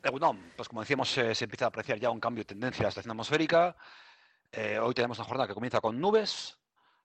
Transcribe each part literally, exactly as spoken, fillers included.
Egunon, pues como decíamos, eh, se empieza a apreciar ya un cambio de tendencia de la estación atmosférica. Eh, hoy tenemos una jornada que comienza con nubes,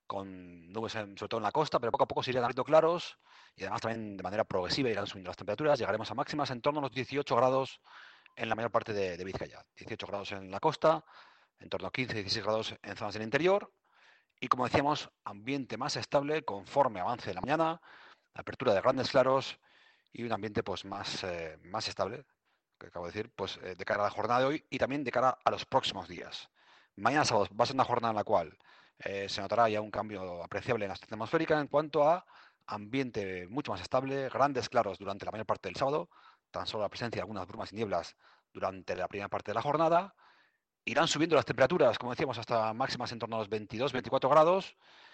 con nubes en- sobre todo en la costa, pero poco a poco se irán abriendo claros y además también de manera progresiva irán subiendo las temperaturas. Llegaremos a máximas en torno a los dieciocho grados en la mayor parte de, de Vizcaya. dieciocho grados en la costa, en torno a quince, dieciséis grados en zonas del interior. Y como decíamos, ambiente más estable conforme avance la mañana, apertura de grandes claros y un ambiente pues más, eh, más estable, que acabo de decir, pues eh, de cara a la jornada de hoy y también de cara a los próximos días. Mañana sábado va a ser una jornada en la cual eh, se notará ya un cambio apreciable en la estación atmosférica en cuanto a ambiente mucho más estable, grandes claros durante la mayor parte del sábado, tan solo la presencia de algunas brumas y nieblas durante la primera parte de la jornada. Irán subiendo las temperaturas, como decíamos, hasta máximas en torno a los veintidós, veinticuatro grados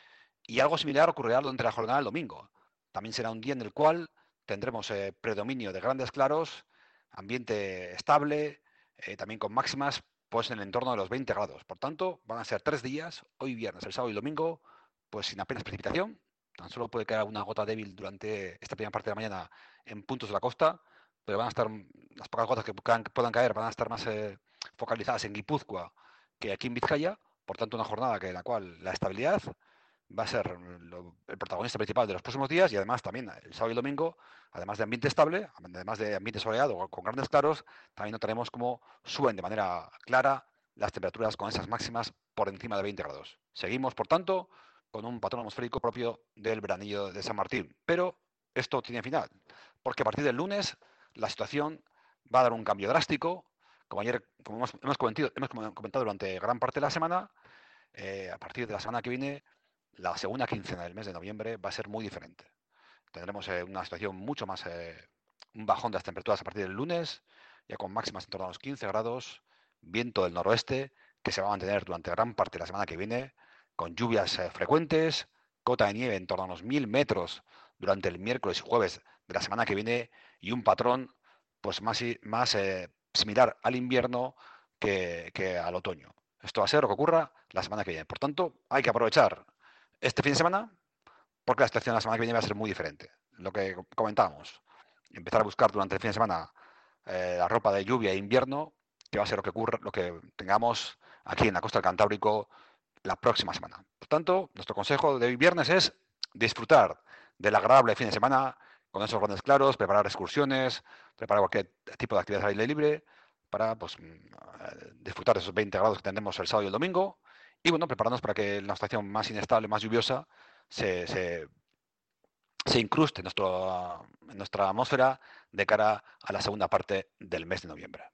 y algo similar ocurrirá durante la jornada del domingo. También será un día en el cual tendremos eh, predominio de grandes claros, ambiente estable, eh, también con máximas pues en el entorno de los veinte grados. Por tanto, van a ser tres días, hoy viernes, el sábado y el domingo, pues sin apenas precipitación. Tan solo puede caer una gota débil durante esta primera parte de la mañana en puntos de la costa, pero van a estar, las pocas gotas que puedan, puedan caer van a estar más eh, focalizadas en Guipúzcoa que aquí en Vizcaya. Por tanto, una jornada que en la cual la estabilidad va a ser lo, el protagonista principal de los próximos días y además también el sábado y el domingo, además de ambiente estable, además de ambiente soleado con grandes claros, también notaremos cómo suben de manera clara las temperaturas con esas máximas por encima de veinte grados. Seguimos, por tanto, con un patrón atmosférico propio del veranillo de San Martín. Pero esto tiene final, porque a partir del lunes la situación va a dar un cambio drástico. Como ayer, como hemos, hemos, comentado, hemos comentado durante gran parte de la semana, eh, a partir de la semana que viene la segunda quincena del mes de noviembre va a ser muy diferente. Tendremos eh, una situación mucho más, eh, un bajón de las temperaturas a partir del lunes, ya con máximas en torno a los quince grados, viento del noroeste, que se va a mantener durante gran parte de la semana que viene, con lluvias eh, frecuentes, cota de nieve en torno a unos mil metros durante el miércoles y jueves de la semana que viene, y un patrón pues más, más eh, similar al invierno que, que al otoño. Esto va a ser lo que ocurra la semana que viene. Por tanto, hay que aprovechar este fin de semana porque la situación la semana que viene va a ser muy diferente. Lo que comentábamos, empezar a buscar durante el fin de semana eh, la ropa de lluvia e invierno, que va a ser lo que ocurra, lo que tengamos aquí en la costa del Cantábrico la próxima semana. Por tanto, nuestro consejo de hoy viernes es disfrutar del agradable fin de semana con esos grandes claros, preparar excursiones, preparar cualquier tipo de actividad al aire libre para pues, disfrutar de esos veinte grados que tendremos el sábado y el domingo y bueno, prepararnos para que la estación más inestable, más lluviosa, se, se, se incruste en, nuestro, en nuestra atmósfera de cara a la segunda parte del mes de noviembre.